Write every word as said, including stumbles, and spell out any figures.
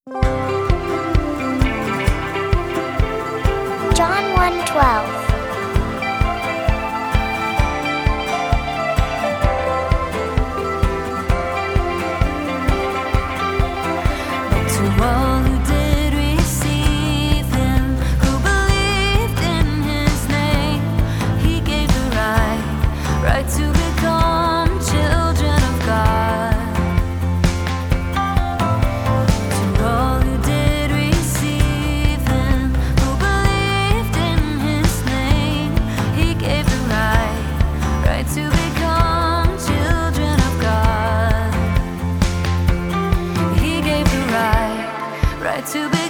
John one twelve. To all who did receive him, who believed in his name, he gave the right, right to become children of God. To all who did receive him, who believed in his name, he gave the right, right to become children of God. He gave the right, right to be